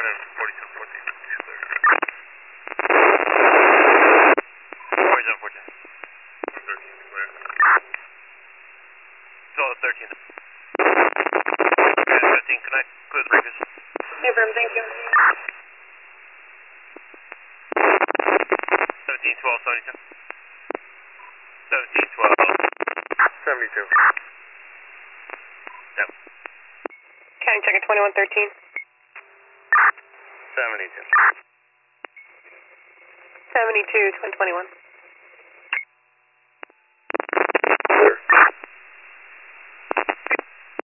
and 4214. 4714. 13, clear. 1213. 15, can I clear the breakers? Affirm, thank you. 17, 12, 72. 17, 12. 72. Yep. County check at 2113. 72. 72, 21.